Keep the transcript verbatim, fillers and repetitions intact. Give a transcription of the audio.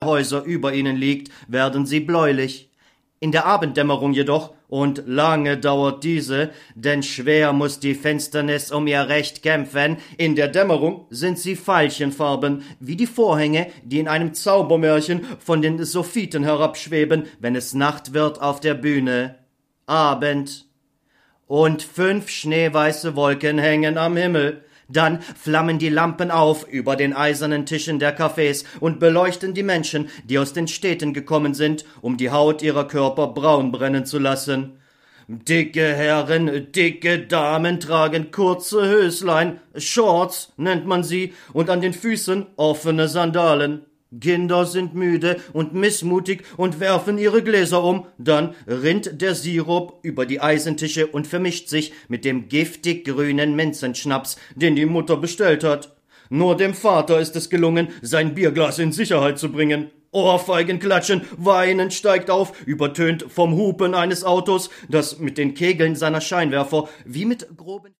Häuser über ihnen liegt, werden sie bläulich. In der Abenddämmerung jedoch, und lange dauert diese, denn schwer muß die Finsternis um ihr Recht kämpfen, in der Dämmerung sind sie veilchenfarben, wie die Vorhänge, die in einem Zaubermärchen von den Sophiten herabschweben, wenn es Nacht wird auf der Bühne. Abend. Und fünf schneeweiße Wolken hängen am Himmel. Dann flammen die Lampen auf über den eisernen Tischen der Cafés und beleuchten die Menschen, die aus den Städten gekommen sind, um die Haut ihrer Körper braun brennen zu lassen. Dicke Herren, dicke Damen tragen kurze Höslein, Shorts nennt man sie, und an den Füßen offene Sandalen. Kinder sind müde und missmutig und werfen ihre Gläser um, dann rinnt der Sirup über die Eisentische und vermischt sich mit dem giftig grünen Minzenschnaps, den die Mutter bestellt hat. Nur dem Vater ist es gelungen, sein Bierglas in Sicherheit zu bringen. Ohrfeigen klatschen, Weinen steigt auf, übertönt vom Hupen eines Autos, das mit den Kegeln seiner Scheinwerfer wie mit groben